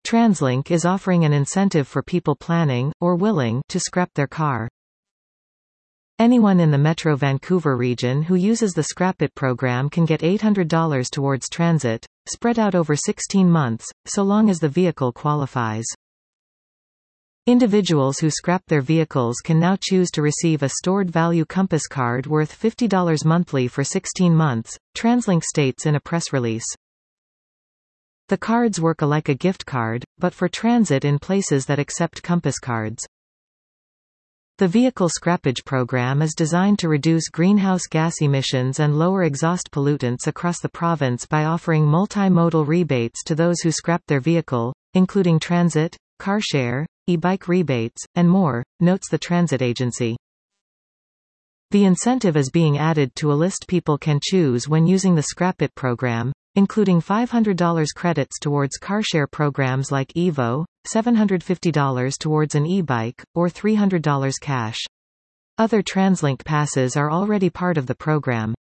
TransLink is offering an incentive for people planning, or willing, to scrap their car. Anyone in the Metro Vancouver region who uses the Scrap It program can get $800 towards transit, spread out over 16 months, so long as the vehicle qualifies. Individuals who scrap their vehicles can now choose to receive a stored value Compass card worth $50 monthly for 16 months, TransLink states in a press release. The cards work like a gift card, but for transit in places that accept Compass cards. The vehicle scrappage program is designed to reduce greenhouse gas emissions and lower exhaust pollutants across the province by offering multimodal rebates to those who scrap their vehicle, including transit, car share, e-bike rebates, and more, notes the transit agency. The incentive is being added to a list people can choose when using the Scrap It program, including $500 credits towards car share programs like Evo, $750 towards an e-bike, or $300 cash. Other TransLink passes are already part of the program.